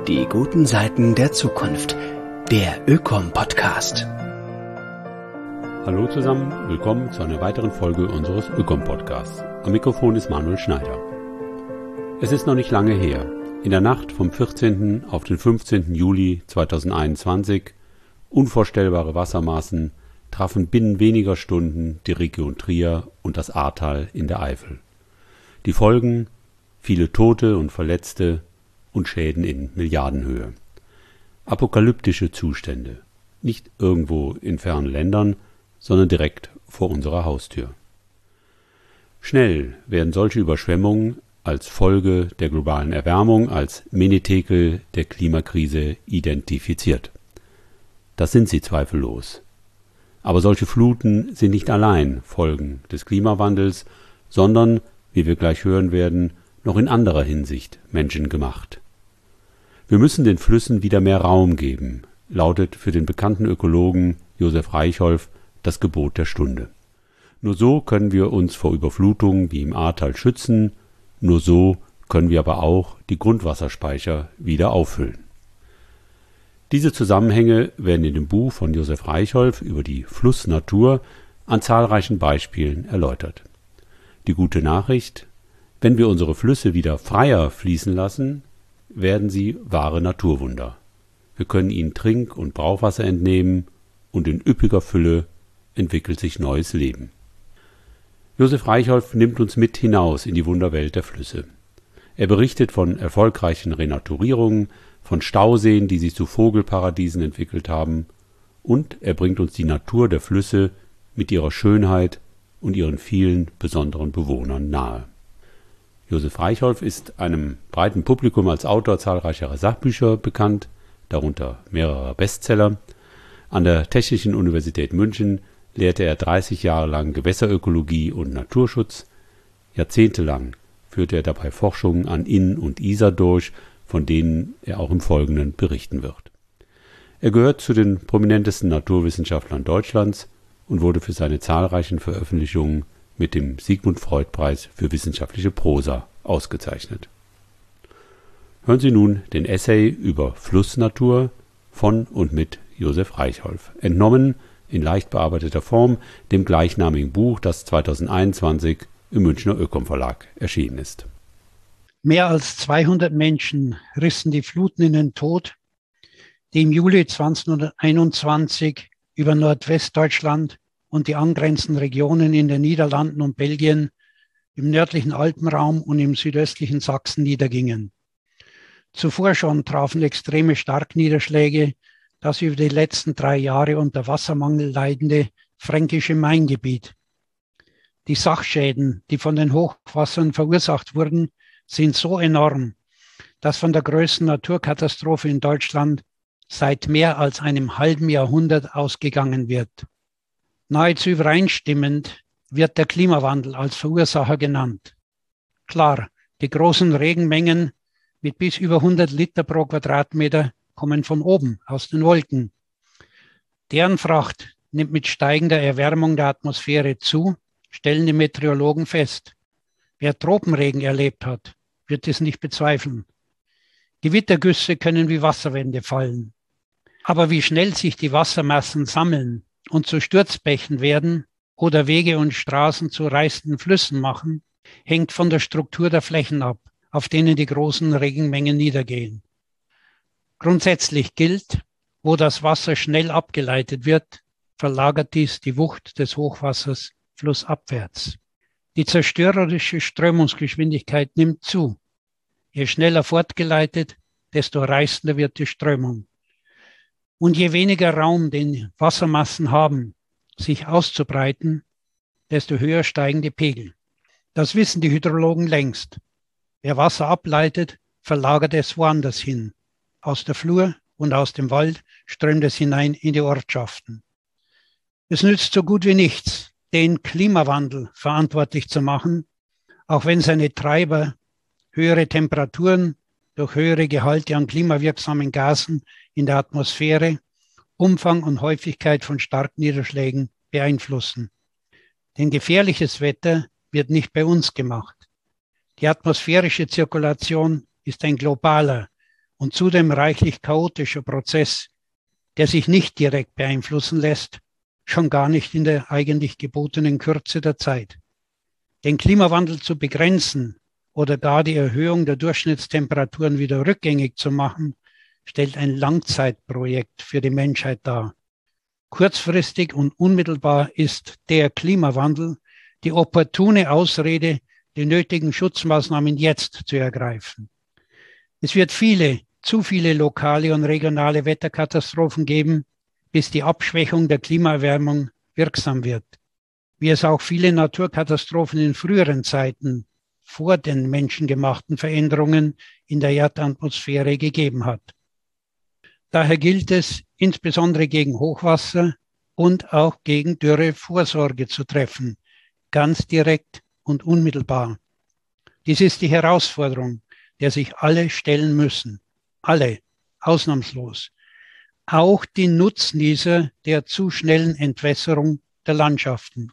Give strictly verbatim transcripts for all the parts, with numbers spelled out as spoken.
Die guten Seiten der Zukunft. Der Ökom-Podcast. Hallo zusammen, willkommen zu einer weiteren Folge unseres Ökom-Podcasts. Am Mikrofon ist Manuel Schneider. Es ist noch nicht lange her. In der Nacht vom vierzehnten auf den fünfzehnten Juli zweitausendeinundzwanzig, unvorstellbare Wassermassen trafen binnen weniger Stunden die Region Trier und das Ahrtal in der Eifel. Die Folgen: viele Tote und Verletzte und Schäden in Milliardenhöhe. Apokalyptische Zustände, nicht irgendwo in fernen Ländern, sondern direkt vor unserer Haustür. Schnell werden solche Überschwemmungen als Folge der globalen Erwärmung, als Menetekel der Klimakrise identifiziert. Das sind sie zweifellos. Aber solche Fluten sind nicht allein Folgen des Klimawandels, sondern, wie wir gleich hören werden, noch in anderer Hinsicht menschengemacht. Wir müssen den Flüssen wieder mehr Raum geben, lautet für den bekannten Ökologen Josef Reichholf das Gebot der Stunde. Nur so können wir uns vor Überflutungen wie im Ahrtal schützen, nur so können wir aber auch die Grundwasserspeicher wieder auffüllen. Diese Zusammenhänge werden in dem Buch von Josef Reichholf über die Flussnatur an zahlreichen Beispielen erläutert. Die gute Nachricht: Wenn wir unsere Flüsse wieder freier fließen lassen, werden sie wahre Naturwunder. Wir können ihnen Trink- und Brauchwasser entnehmen und in üppiger Fülle entwickelt sich neues Leben. Josef Reichholf nimmt uns mit hinaus in die Wunderwelt der Flüsse. Er berichtet von erfolgreichen Renaturierungen, von Stauseen, die sich zu Vogelparadiesen entwickelt haben, und er bringt uns die Natur der Flüsse mit ihrer Schönheit und ihren vielen besonderen Bewohnern nahe. Josef Reichholf ist einem breiten Publikum als Autor zahlreicher Sachbücher bekannt, darunter mehrerer Bestseller. An der Technischen Universität München lehrte er dreißig Jahre lang Gewässerökologie und Naturschutz. Jahrzehntelang führte er dabei Forschungen an Inn und Isar durch, von denen er auch im Folgenden berichten wird. Er gehört zu den prominentesten Naturwissenschaftlern Deutschlands und wurde für seine zahlreichen Veröffentlichungen mit dem Sigmund-Freud-Preis für wissenschaftliche Prosa ausgezeichnet. Hören Sie nun den Essay über Flussnatur von und mit Josef Reichholf, entnommen in leicht bearbeiteter Form dem gleichnamigen Buch, das zweitausendeinundzwanzig im Münchner Ökom Verlag erschienen ist. Mehr als zweihundert Menschen rissen die Fluten in den Tod, die im Juli zweitausendeinundzwanzig über Nordwestdeutschland und die angrenzenden Regionen in den Niederlanden und Belgien, im nördlichen Alpenraum und im südöstlichen Sachsen niedergingen. Zuvor schon trafen extreme Starkniederschläge das über die letzten drei Jahre unter Wassermangel leidende fränkische Maingebiet. Die Sachschäden, die von den Hochwassern verursacht wurden, sind so enorm, dass von der größten Naturkatastrophe in Deutschland seit mehr als einem halben Jahrhundert ausgegangen wird. Nahezu übereinstimmend wird der Klimawandel als Verursacher genannt. Klar, die großen Regenmengen mit bis über hundert Liter pro Quadratmeter kommen von oben, aus den Wolken. Deren Fracht nimmt mit steigender Erwärmung der Atmosphäre zu, stellen die Meteorologen fest. Wer Tropenregen erlebt hat, wird es nicht bezweifeln. Gewittergüsse können wie Wasserwände fallen. Aber wie schnell sich die Wassermassen sammeln und zu Sturzbächen werden oder Wege und Straßen zu reißenden Flüssen machen, hängt von der Struktur der Flächen ab, auf denen die großen Regenmengen niedergehen. Grundsätzlich gilt, wo das Wasser schnell abgeleitet wird, verlagert dies die Wucht des Hochwassers flussabwärts. Die zerstörerische Strömungsgeschwindigkeit nimmt zu. Je schneller fortgeleitet, desto reißender wird die Strömung. Und je weniger Raum den Wassermassen haben, sich auszubreiten, desto höher steigen die Pegel. Das wissen die Hydrologen längst. Wer Wasser ableitet, verlagert es woanders hin. Aus der Flur und aus dem Wald strömt es hinein in die Ortschaften. Es nützt so gut wie nichts, den Klimawandel verantwortlich zu machen, auch wenn seine Treiber höhere Temperaturen durch höhere Gehalte an klimawirksamen Gasen in der Atmosphäre, Umfang und Häufigkeit von Starkniederschlägen beeinflussen. Denn gefährliches Wetter wird nicht bei uns gemacht. Die atmosphärische Zirkulation ist ein globaler und zudem reichlich chaotischer Prozess, der sich nicht direkt beeinflussen lässt, schon gar nicht in der eigentlich gebotenen Kürze der Zeit. Den Klimawandel zu begrenzen oder gar die Erhöhung der Durchschnittstemperaturen wieder rückgängig zu machen, stellt ein Langzeitprojekt für die Menschheit dar. Kurzfristig und unmittelbar ist der Klimawandel die opportune Ausrede, die nötigen Schutzmaßnahmen jetzt zu ergreifen. Es wird viele, zu viele lokale und regionale Wetterkatastrophen geben, bis die Abschwächung der Klimaerwärmung wirksam wird, wie es auch viele Naturkatastrophen in früheren Zeiten vor den menschengemachten Veränderungen in der Erdatmosphäre gegeben hat. Daher gilt es, insbesondere gegen Hochwasser und auch gegen Dürre Vorsorge zu treffen, ganz direkt und unmittelbar. Dies ist die Herausforderung, der sich alle stellen müssen. Alle, ausnahmslos. Auch die Nutznießer der zu schnellen Entwässerung der Landschaften.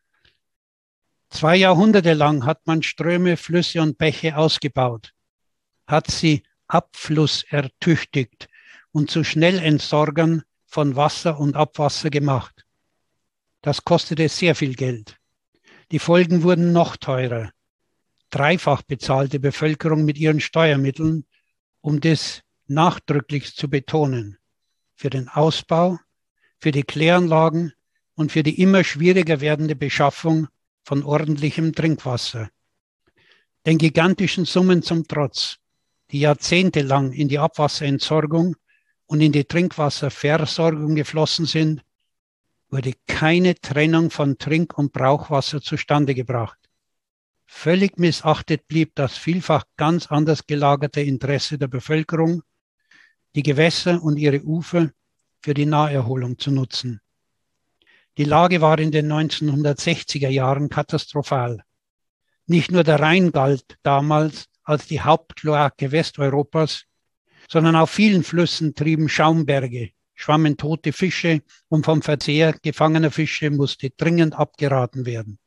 Zwei Jahrhunderte lang hat man Ströme, Flüsse und Bäche ausgebaut, hat sie abflussertüchtigt und zu Schnellentsorgern von Wasser und Abwasser gemacht. Das kostete sehr viel Geld. Die Folgen wurden noch teurer. Dreifach bezahlte Bevölkerung mit ihren Steuermitteln, um das nachdrücklich zu betonen. Für den Ausbau, für die Kläranlagen und für die immer schwieriger werdende Beschaffung von ordentlichem Trinkwasser. Den gigantischen Summen zum Trotz, die jahrzehntelang in die Abwasserentsorgung und in die Trinkwasserversorgung geflossen sind, wurde keine Trennung von Trink- und Brauchwasser zustande gebracht. Völlig missachtet blieb das vielfach ganz anders gelagerte Interesse der Bevölkerung, die Gewässer und ihre Ufer für die Naherholung zu nutzen. Die Lage war in den neunzehnhundertsechziger Jahren katastrophal. Nicht nur der Rhein galt damals als die Hauptkloake Westeuropas, sondern auf vielen Flüssen trieben Schaumberge, schwammen tote Fische und vom Verzehr gefangener Fische musste dringend abgeraten werden.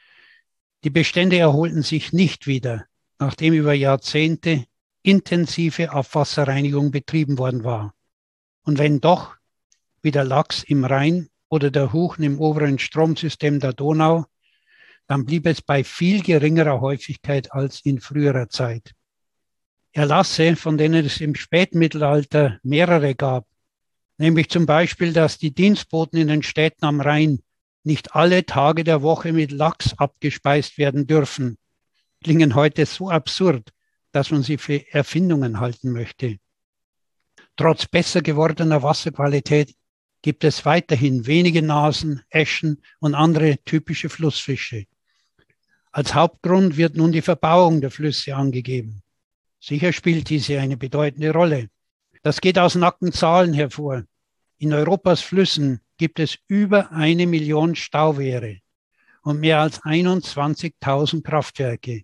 Die Bestände erholten sich nicht wieder, nachdem über Jahrzehnte intensive Abwasserreinigung betrieben worden war. Und wenn doch, wie der Lachs im Rhein oder der Huchen im oberen Stromsystem der Donau, dann blieb es bei viel geringerer Häufigkeit als in früherer Zeit. Erlasse, von denen es im Spätmittelalter mehrere gab, nämlich zum Beispiel, dass die Dienstboten in den Städten am Rhein nicht alle Tage der Woche mit Lachs abgespeist werden dürfen, klingen heute so absurd, dass man sie für Erfindungen halten möchte. Trotz besser gewordener Wasserqualität gibt es weiterhin wenige Nasen, Äschen und andere typische Flussfische. Als Hauptgrund wird nun die Verbauung der Flüsse angegeben. Sicher spielt diese eine bedeutende Rolle. Das geht aus nackten Zahlen hervor. In Europas Flüssen gibt es über eine Million Stauwehre und mehr als einundzwanzigtausend Kraftwerke.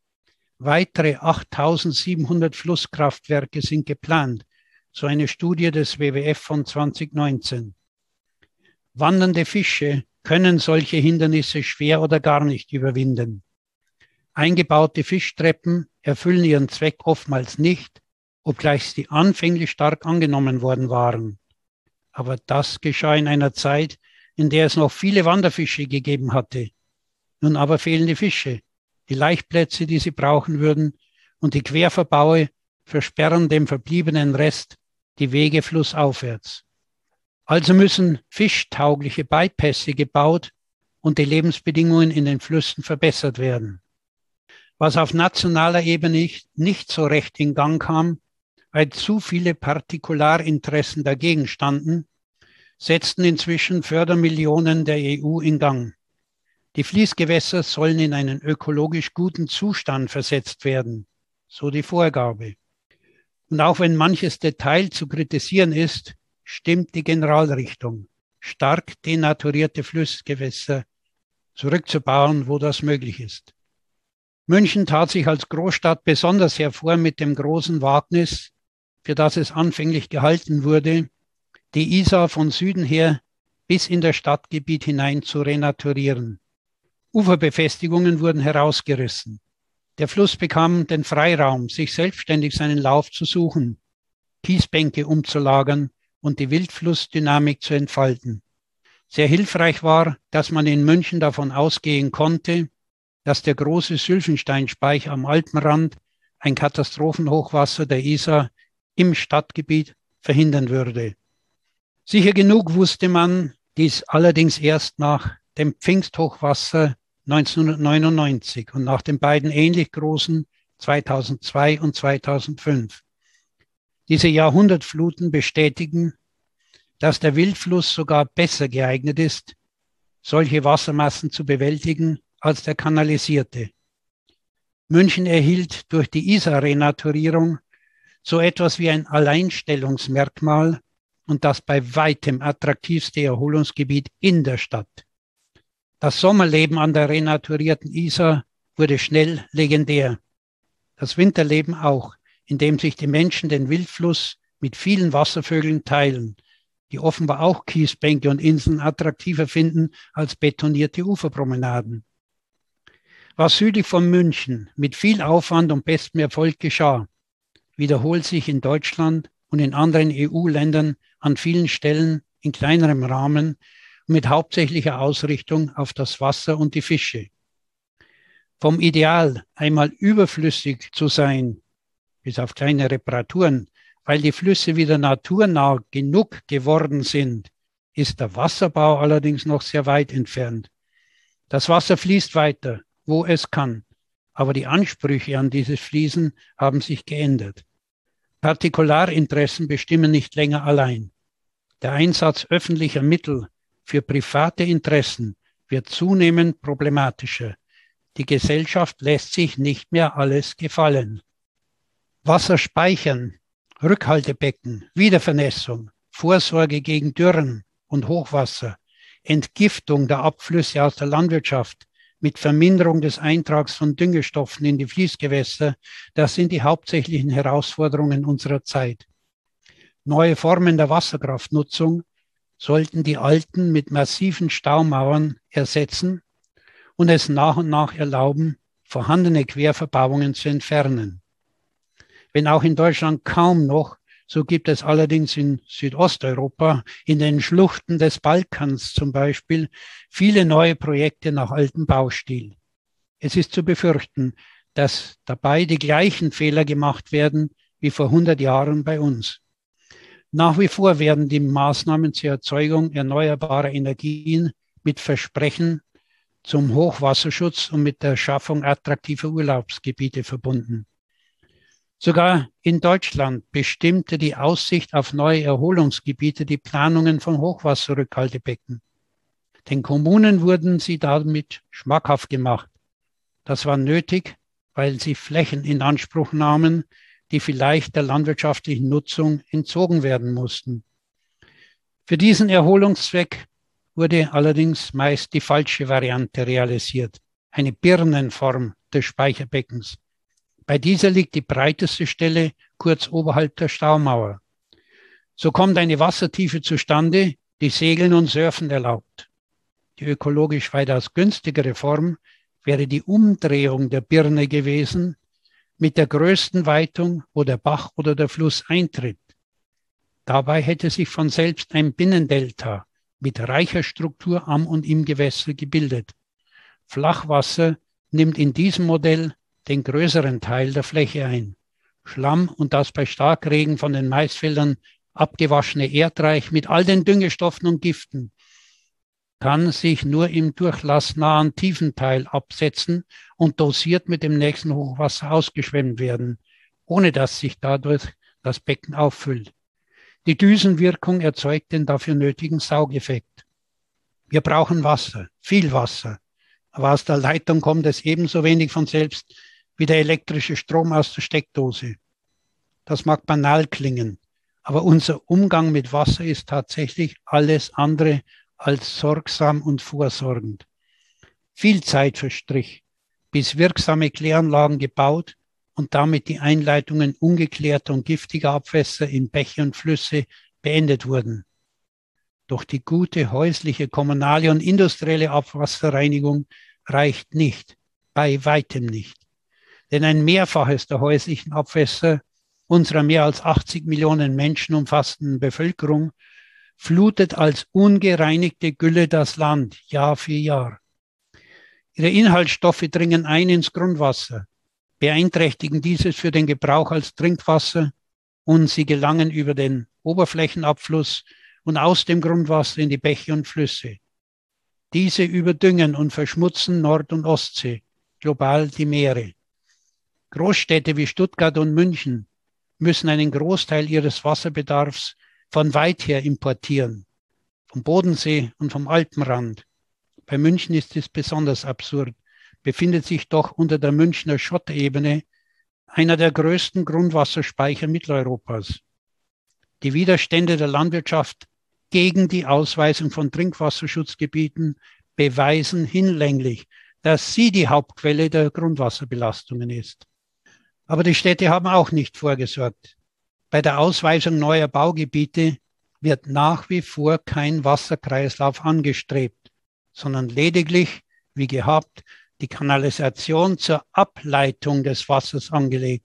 Weitere achttausendsiebenhundert Flusskraftwerke sind geplant, so eine Studie des W W F von zwanzig neunzehn. Wandernde Fische können solche Hindernisse schwer oder gar nicht überwinden. Eingebaute Fischtreppen erfüllen ihren Zweck oftmals nicht, obgleich sie anfänglich stark angenommen worden waren. Aber das geschah in einer Zeit, in der es noch viele Wanderfische gegeben hatte. Nun aber fehlen die Fische, die Laichplätze, die sie brauchen würden, und die Querverbaue versperren dem verbliebenen Rest die Wege flussaufwärts. Also müssen fischtaugliche Bypässe gebaut und die Lebensbedingungen in den Flüssen verbessert werden. Was auf nationaler Ebene nicht, nicht so recht in Gang kam, weil zu viele Partikularinteressen dagegen standen, setzten inzwischen Fördermillionen der E U in Gang. Die Fließgewässer sollen in einen ökologisch guten Zustand versetzt werden, so die Vorgabe. Und auch wenn manches Detail zu kritisieren ist, stimmt die Generalrichtung, stark denaturierte Flussgewässer zurückzubauen, wo das möglich ist. München tat sich als Großstadt besonders hervor mit dem großen Wagnis, für das es anfänglich gehalten wurde, die Isar von Süden her bis in das Stadtgebiet hinein zu renaturieren. Uferbefestigungen wurden herausgerissen. Der Fluss bekam den Freiraum, sich selbstständig seinen Lauf zu suchen, Kiesbänke umzulagern und die Wildflussdynamik zu entfalten. Sehr hilfreich war, dass man in München davon ausgehen konnte, dass der große Sylvensteinspeicher am Alpenrand ein Katastrophenhochwasser der Isar im Stadtgebiet verhindern würde. Sicher genug wusste man dies allerdings erst nach dem Pfingsthochwasser neunzehnhundertneunundneunzig und nach den beiden ähnlich großen zweitausendzwei und zweitausendfünf. Diese Jahrhundertfluten bestätigen, dass der Wildfluss sogar besser geeignet ist, solche Wassermassen zu bewältigen als der kanalisierte. München erhielt durch die Isar-Renaturierung so etwas wie ein Alleinstellungsmerkmal und das bei weitem attraktivste Erholungsgebiet in der Stadt. Das Sommerleben an der renaturierten Isar wurde schnell legendär. Das Winterleben auch, indem sich die Menschen den Wildfluss mit vielen Wasservögeln teilen, die offenbar auch Kiesbänke und Inseln attraktiver finden als betonierte Uferpromenaden. Was südlich von München mit viel Aufwand und bestem Erfolg geschah, wiederholt sich in Deutschland und in anderen E U-Ländern an vielen Stellen in kleinerem Rahmen und mit hauptsächlicher Ausrichtung auf das Wasser und die Fische. Vom Ideal, einmal überflüssig zu sein, bis auf kleine Reparaturen, weil die Flüsse wieder naturnah genug geworden sind, ist der Wasserbau allerdings noch sehr weit entfernt. Das Wasser fließt weiter, wo es kann, aber die Ansprüche an dieses Fließen haben sich geändert. Partikularinteressen bestimmen nicht länger allein. Der Einsatz öffentlicher Mittel für private Interessen wird zunehmend problematischer. Die Gesellschaft lässt sich nicht mehr alles gefallen. Wasser speichern, Rückhaltebecken, Wiedervernässung, Vorsorge gegen Dürren und Hochwasser, Entgiftung der Abflüsse aus der Landwirtschaft mit Verminderung des Eintrags von Düngestoffen in die Fließgewässer, das sind die hauptsächlichen Herausforderungen unserer Zeit. Neue Formen der Wasserkraftnutzung sollten die alten mit massiven Staumauern ersetzen und es nach und nach erlauben, vorhandene Querverbauungen zu entfernen. Wenn auch in Deutschland kaum noch, so gibt es allerdings in Südosteuropa, in den Schluchten des Balkans zum Beispiel, viele neue Projekte nach altem Baustil. Es ist zu befürchten, dass dabei die gleichen Fehler gemacht werden wie vor hundert Jahren bei uns. Nach wie vor werden die Maßnahmen zur Erzeugung erneuerbarer Energien mit Versprechen zum Hochwasserschutz und mit der Schaffung attraktiver Urlaubsgebiete verbunden. Sogar in Deutschland bestimmte die Aussicht auf neue Erholungsgebiete die Planungen von Hochwasserrückhaltebecken. Den Kommunen wurden sie damit schmackhaft gemacht. Das war nötig, weil sie Flächen in Anspruch nahmen, die vielleicht der landwirtschaftlichen Nutzung entzogen werden mussten. Für diesen Erholungszweck wurde allerdings meist die falsche Variante realisiert, eine Birnenform des Speicherbeckens. Bei dieser liegt die breiteste Stelle kurz oberhalb der Staumauer. So kommt eine Wassertiefe zustande, die Segeln und Surfen erlaubt. Die ökologisch weitaus günstigere Form wäre die Umdrehung der Birne gewesen, mit der größten Weitung, wo der Bach oder der Fluss eintritt. Dabei hätte sich von selbst ein Binnendelta mit reicher Struktur am und im Gewässer gebildet. Flachwasser nimmt in diesem Modell den größeren Teil der Fläche ein. Schlamm und das bei Starkregen von den Maisfeldern abgewaschene Erdreich mit all den Düngestoffen und Giften kann sich nur im durchlassnahen Tiefenteil absetzen und dosiert mit dem nächsten Hochwasser ausgeschwemmt werden, ohne dass sich dadurch das Becken auffüllt. Die Düsenwirkung erzeugt den dafür nötigen Saugeffekt. Wir brauchen Wasser, viel Wasser, aber aus der Leitung kommt es ebenso wenig von selbst wie der elektrische Strom aus der Steckdose. Das mag banal klingen, aber unser Umgang mit Wasser ist tatsächlich alles andere als sorgsam und vorsorgend. Viel Zeit verstrich, bis wirksame Kläranlagen gebaut und damit die Einleitungen ungeklärter und giftiger Abwässer in Bäche und Flüsse beendet wurden. Doch die gute häusliche, kommunale und industrielle Abwasserreinigung reicht nicht, bei weitem nicht. Denn ein Mehrfaches der häuslichen Abwässer unserer mehr als achtzig Millionen Menschen umfassenden Bevölkerung flutet als ungereinigte Gülle das Land Jahr für Jahr. Ihre Inhaltsstoffe dringen ein ins Grundwasser, beeinträchtigen dieses für den Gebrauch als Trinkwasser und sie gelangen über den Oberflächenabfluss und aus dem Grundwasser in die Bäche und Flüsse. Diese überdüngen und verschmutzen Nord- und Ostsee, global die Meere. Großstädte wie Stuttgart und München müssen einen Großteil ihres Wasserbedarfs von weit her importieren, vom Bodensee und vom Alpenrand. Bei München ist es besonders absurd, befindet sich doch unter der Münchner Schottebene einer der größten Grundwasserspeicher Mitteleuropas. Die Widerstände der Landwirtschaft gegen die Ausweisung von Trinkwasserschutzgebieten beweisen hinlänglich, dass sie die Hauptquelle der Grundwasserbelastungen ist. Aber die Städte haben auch nicht vorgesorgt. Bei der Ausweisung neuer Baugebiete wird nach wie vor kein Wasserkreislauf angestrebt, sondern lediglich, wie gehabt, die Kanalisation zur Ableitung des Wassers angelegt.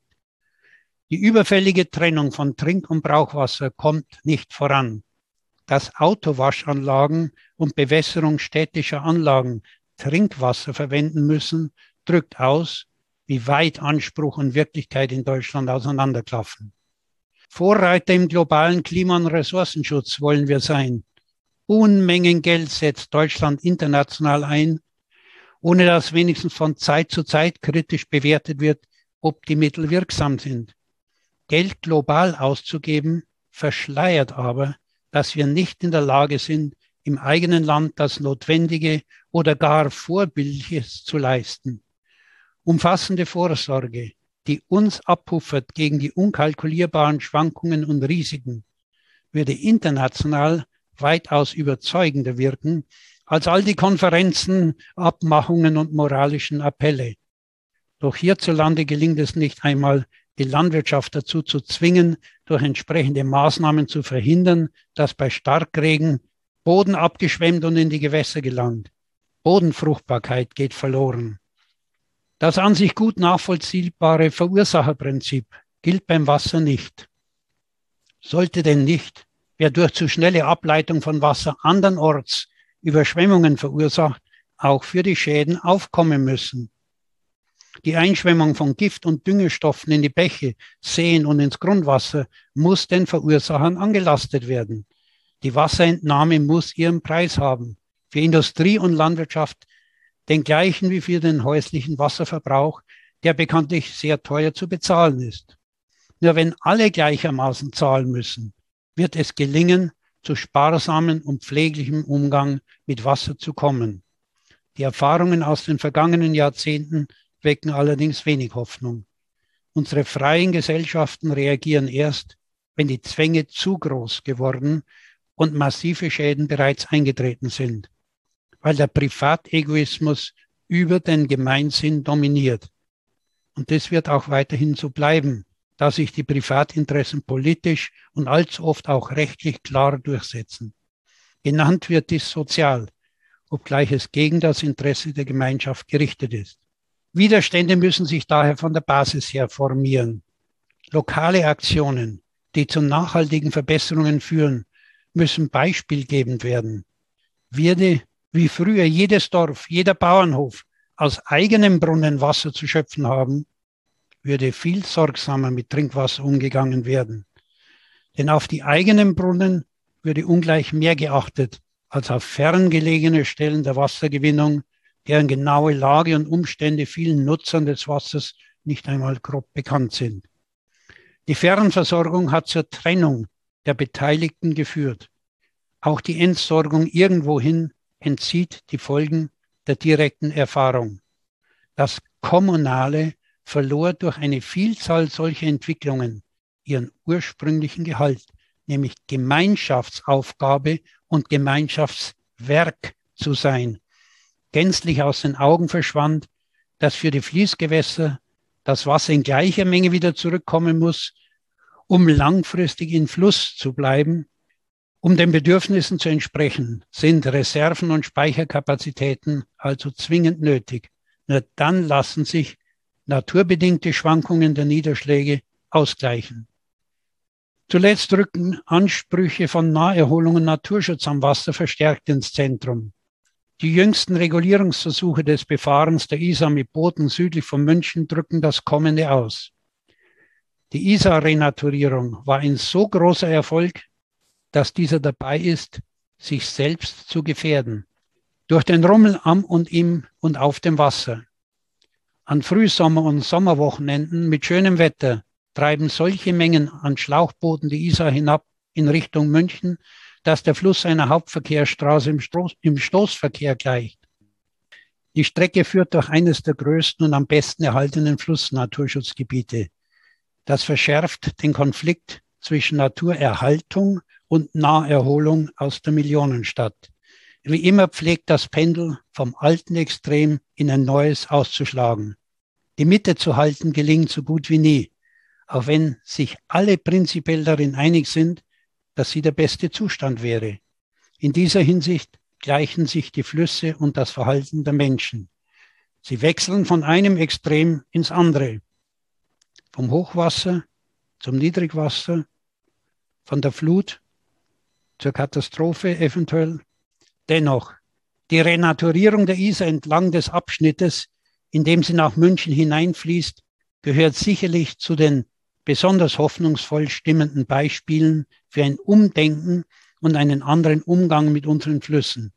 Die überfällige Trennung von Trink- und Brauchwasser kommt nicht voran. Dass Autowaschanlagen und Bewässerung städtischer Anlagen Trinkwasser verwenden müssen, drückt aus, wie weit Anspruch und Wirklichkeit in Deutschland auseinanderklaffen. Vorreiter im globalen Klima- und Ressourcenschutz wollen wir sein. Unmengen Geld setzt Deutschland international ein, ohne dass wenigstens von Zeit zu Zeit kritisch bewertet wird, ob die Mittel wirksam sind. Geld global auszugeben, verschleiert aber, dass wir nicht in der Lage sind, im eigenen Land das Notwendige oder gar Vorbildliches zu leisten. Umfassende Vorsorge, die uns abpuffert gegen die unkalkulierbaren Schwankungen und Risiken, würde international weitaus überzeugender wirken als all die Konferenzen, Abmachungen und moralischen Appelle. Doch hierzulande gelingt es nicht einmal, die Landwirtschaft dazu zu zwingen, durch entsprechende Maßnahmen zu verhindern, dass bei Starkregen Boden abgeschwemmt und in die Gewässer gelangt. Bodenfruchtbarkeit geht verloren. Das an sich gut nachvollziehbare Verursacherprinzip gilt beim Wasser nicht. Sollte denn nicht, wer durch zu schnelle Ableitung von Wasser andernorts Überschwemmungen verursacht, auch für die Schäden aufkommen müssen? Die Einschwemmung von Gift- und Düngestoffen in die Bäche, Seen und ins Grundwasser muss den Verursachern angelastet werden. Die Wasserentnahme muss ihren Preis haben. Für Industrie und Landwirtschaft den gleichen wie für den häuslichen Wasserverbrauch, der bekanntlich sehr teuer zu bezahlen ist. Nur wenn alle gleichermaßen zahlen müssen, wird es gelingen, zu sparsamen und pfleglichem Umgang mit Wasser zu kommen. Die Erfahrungen aus den vergangenen Jahrzehnten wecken allerdings wenig Hoffnung. Unsere freien Gesellschaften reagieren erst, wenn die Zwänge zu groß geworden und massive Schäden bereits eingetreten sind, weil der Privategoismus über den Gemeinsinn dominiert. Und das wird auch weiterhin so bleiben, da sich die Privatinteressen politisch und allzu oft auch rechtlich klar durchsetzen. Genannt wird dies sozial, obgleich es gegen das Interesse der Gemeinschaft gerichtet ist. Widerstände müssen sich daher von der Basis her formieren. Lokale Aktionen, die zu nachhaltigen Verbesserungen führen, müssen beispielgebend werden. Würde wie früher jedes Dorf, jeder Bauernhof aus eigenem Brunnen Wasser zu schöpfen haben, würde viel sorgsamer mit Trinkwasser umgegangen werden. Denn auf die eigenen Brunnen würde ungleich mehr geachtet als auf ferngelegene Stellen der Wassergewinnung, deren genaue Lage und Umstände vielen Nutzern des Wassers nicht einmal grob bekannt sind. Die Fernversorgung hat zur Trennung der Beteiligten geführt. Auch die Entsorgung irgendwohin entzieht die Folgen der direkten Erfahrung. Das Kommunale verlor durch eine Vielzahl solcher Entwicklungen ihren ursprünglichen Gehalt, nämlich Gemeinschaftsaufgabe und Gemeinschaftswerk zu sein. Gänzlich aus den Augen verschwand, dass für die Fließgewässer das Wasser in gleicher Menge wieder zurückkommen muss, um langfristig in Fluss zu bleiben. Um den Bedürfnissen zu entsprechen, sind Reserven und Speicherkapazitäten also zwingend nötig. Nur dann lassen sich naturbedingte Schwankungen der Niederschläge ausgleichen. Zuletzt rücken Ansprüche von Naherholung und Naturschutz am Wasser verstärkt ins Zentrum. Die jüngsten Regulierungsversuche des Befahrens der Isar mit Booten südlich von München drücken das Kommende aus. Die Isar-Renaturierung war ein so großer Erfolg, dass dieser dabei ist, sich selbst zu gefährden. Durch den Rummel am und im und auf dem Wasser. An Frühsommer- und Sommerwochenenden mit schönem Wetter treiben solche Mengen an Schlauchbooten die Isar hinab in Richtung München, dass der Fluss einer Hauptverkehrsstraße im, Stoß, im Stoßverkehr gleicht. Die Strecke führt durch eines der größten und am besten erhaltenen Flussnaturschutzgebiete. Das verschärft den Konflikt zwischen Naturerhaltung und Naherholung aus der Millionenstadt. Wie immer pflegt das Pendel vom alten Extrem in ein neues auszuschlagen. Die Mitte zu halten gelingt so gut wie nie, auch wenn sich alle prinzipiell darin einig sind, dass sie der beste Zustand wäre. In dieser Hinsicht gleichen sich die Flüsse und das Verhalten der Menschen. Sie wechseln von einem Extrem ins andere. Vom Hochwasser zum Niedrigwasser, von der Flut zur Katastrophe eventuell. Dennoch, die Renaturierung der Isar entlang des Abschnittes, in dem sie nach München hineinfließt, gehört sicherlich zu den besonders hoffnungsvoll stimmenden Beispielen für ein Umdenken und einen anderen Umgang mit unseren Flüssen.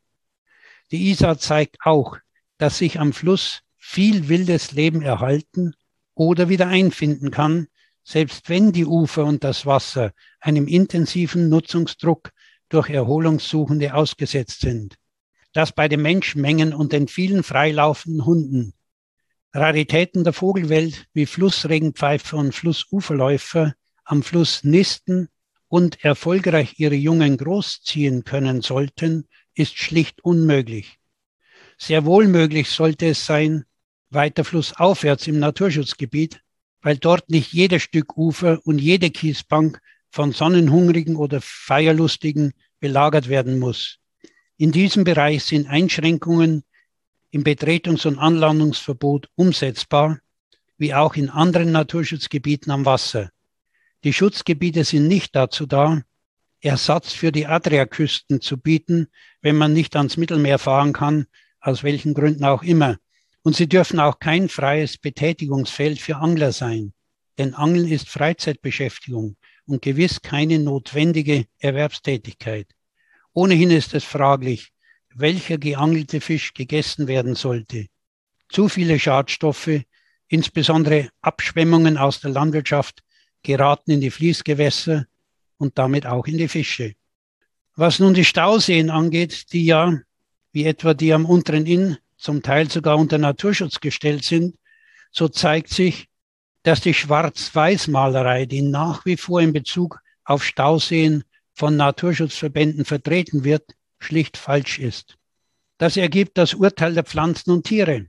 Die Isar zeigt auch, dass sich am Fluss viel wildes Leben erhalten oder wieder einfinden kann, selbst wenn die Ufer und das Wasser einem intensiven Nutzungsdruck durch Erholungssuchende ausgesetzt sind. Dass bei den Menschenmengen und den vielen freilaufenden Hunden Raritäten der Vogelwelt wie Flussregenpfeifer und Flussuferläufer am Fluss nisten und erfolgreich ihre Jungen großziehen können sollten, ist schlicht unmöglich. Sehr wohl möglich sollte es sein, weiter flussaufwärts im Naturschutzgebiet, weil dort nicht jedes Stück Ufer und jede Kiesbank von Sonnenhungrigen oder Feierlustigen belagert werden muss. In diesem Bereich sind Einschränkungen im Betretungs- und Anlandungsverbot umsetzbar, wie auch in anderen Naturschutzgebieten am Wasser. Die Schutzgebiete sind nicht dazu da, Ersatz für die Adriaküsten zu bieten, wenn man nicht ans Mittelmeer fahren kann, aus welchen Gründen auch immer. Und sie dürfen auch kein freies Betätigungsfeld für Angler sein, denn Angeln ist Freizeitbeschäftigung und gewiss keine notwendige Erwerbstätigkeit. Ohnehin ist es fraglich, welcher geangelte Fisch gegessen werden sollte. Zu viele Schadstoffe, insbesondere Abschwemmungen aus der Landwirtschaft, geraten in die Fließgewässer und damit auch in die Fische. Was nun die Stauseen angeht, die ja, wie etwa die am unteren Inn, zum Teil sogar unter Naturschutz gestellt sind, so zeigt sich, dass die Schwarz-Weiß-Malerei, die nach wie vor in Bezug auf Stauseen von Naturschutzverbänden vertreten wird, schlicht falsch ist. Das ergibt das Urteil der Pflanzen und Tiere.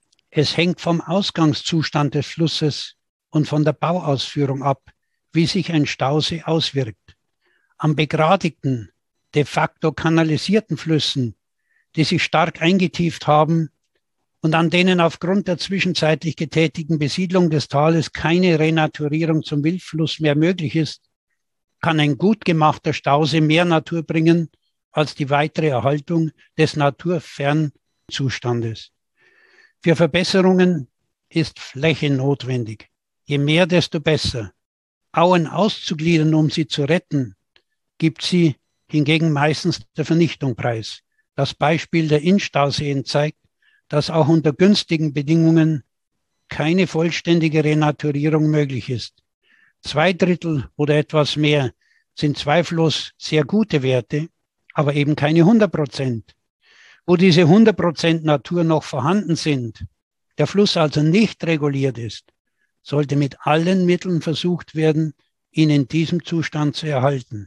Es hängt vom Ausgangszustand des Flusses und von der Bauausführung ab, wie sich ein Stausee auswirkt. An begradigten, de facto kanalisierten Flüssen, die sich stark eingetieft haben und an denen aufgrund der zwischenzeitlich getätigten Besiedlung des Tales keine Renaturierung zum Wildfluss mehr möglich ist, kann ein gut gemachter Stausee mehr Natur bringen als die weitere Erhaltung des naturfernen Zustandes. Für Verbesserungen ist Fläche notwendig. Je mehr, desto besser. Auen auszugliedern, um sie zu retten, gibt sie hingegen meistens der Vernichtung preis. Das Beispiel der Innstauseen zeigt, dass auch unter günstigen Bedingungen keine vollständige Renaturierung möglich ist. Zwei Drittel oder etwas mehr sind zweifellos sehr gute Werte, aber eben keine hundert Prozent. Wo diese hundert Prozent Natur noch vorhanden sind, der Fluss also nicht reguliert ist, sollte mit allen Mitteln versucht werden, ihn in diesem Zustand zu erhalten.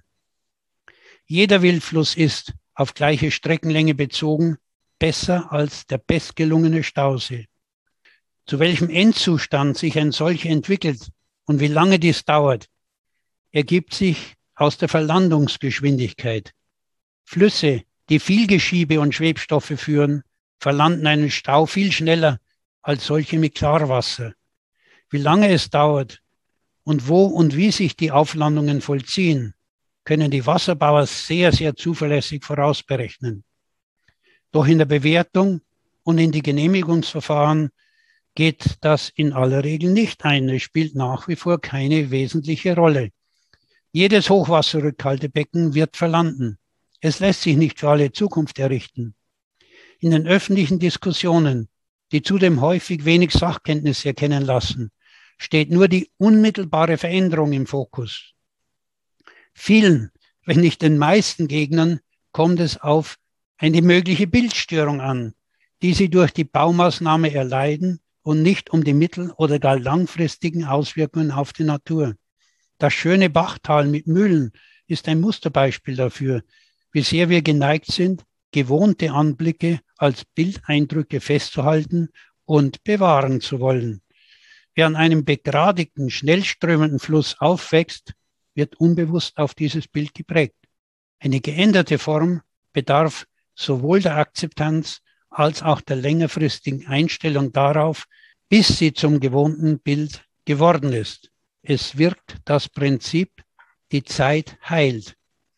Jeder Wildfluss ist, auf gleiche Streckenlänge bezogen, besser als der bestgelungene Stausee. Zu welchem Endzustand sich ein solcher entwickelt und wie lange dies dauert, ergibt sich aus der Verlandungsgeschwindigkeit. Flüsse, die viel Geschiebe und Schwebstoffe führen, verlanden einen Stau viel schneller als solche mit Klarwasser. Wie lange es dauert und wo und wie sich die Auflandungen vollziehen, können die Wasserbauer sehr, sehr zuverlässig vorausberechnen. Doch in der Bewertung und in die Genehmigungsverfahren geht das in aller Regel nicht ein. Es spielt nach wie vor keine wesentliche Rolle. Jedes Hochwasserrückhaltebecken wird verlanden. Es lässt sich nicht für alle Zukunft errichten. In den öffentlichen Diskussionen, die zudem häufig wenig Sachkenntnis erkennen lassen, steht nur die unmittelbare Veränderung im Fokus. Vielen, wenn nicht den meisten Gegnern, kommt es auf eine mögliche Bildstörung an, die sie durch die Baumaßnahme erleiden und nicht um die mittel- oder gar langfristigen Auswirkungen auf die Natur. Das schöne Bachtal mit Mühlen ist ein Musterbeispiel dafür, wie sehr wir geneigt sind, gewohnte Anblicke als Bildeindrücke festzuhalten und bewahren zu wollen. Wer an einem begradigten, schnell strömenden Fluss aufwächst, wird unbewusst auf dieses Bild geprägt. Eine geänderte Form bedarf sowohl der Akzeptanz als auch der längerfristigen Einstellung darauf, bis sie zum gewohnten Bild geworden ist. Es wirkt das Prinzip, die Zeit heilt.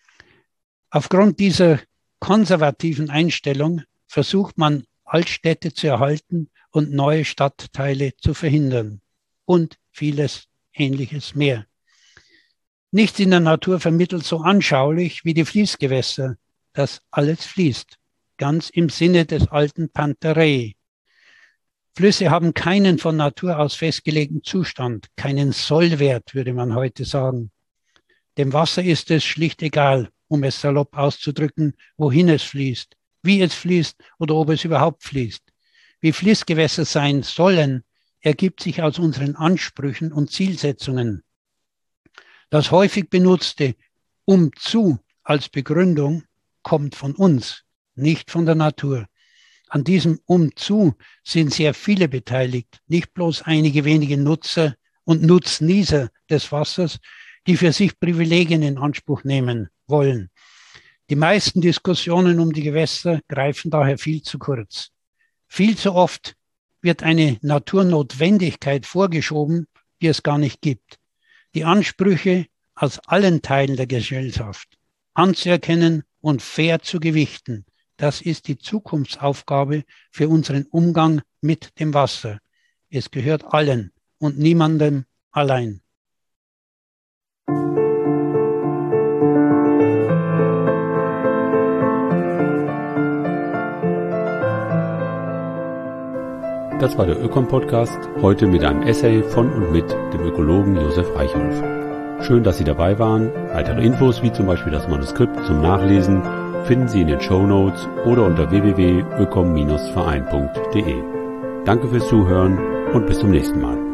Aufgrund dieser konservativen Einstellung versucht man, Altstädte zu erhalten und neue Stadtteile zu verhindern und vieles Ähnliches mehr. Nichts in der Natur vermittelt so anschaulich wie die Fließgewässer, dass alles fließt, ganz im Sinne des alten Pantarei. Flüsse haben keinen von Natur aus festgelegten Zustand, keinen Sollwert, würde man heute sagen. Dem Wasser ist es schlicht egal, um es salopp auszudrücken, wohin es fließt, wie es fließt oder ob es überhaupt fließt. Wie Fließgewässer sein sollen, ergibt sich aus unseren Ansprüchen und Zielsetzungen. Das häufig benutzte um zu als Begründung kommt von uns, nicht von der Natur. An diesem um zu sind sehr viele beteiligt, nicht bloß einige wenige Nutzer und Nutznießer des Wassers, die für sich Privilegien in Anspruch nehmen wollen. Die meisten Diskussionen um die Gewässer greifen daher viel zu kurz. Viel zu oft wird eine Naturnotwendigkeit vorgeschoben, die es gar nicht gibt. Die Ansprüche aus allen Teilen der Gesellschaft anzuerkennen und fair zu gewichten, das ist die Zukunftsaufgabe für unseren Umgang mit dem Wasser. Es gehört allen und niemandem allein. Das war der Ökom-Podcast, heute mit einem Essay von und mit dem Ökologen Josef Reichholf. Schön, dass Sie dabei waren. Weitere Infos, wie zum Beispiel das Manuskript zum Nachlesen, finden Sie in den Shownotes oder unter w w w punkt ökom Bindestrich verein punkt de. Danke fürs Zuhören und bis zum nächsten Mal.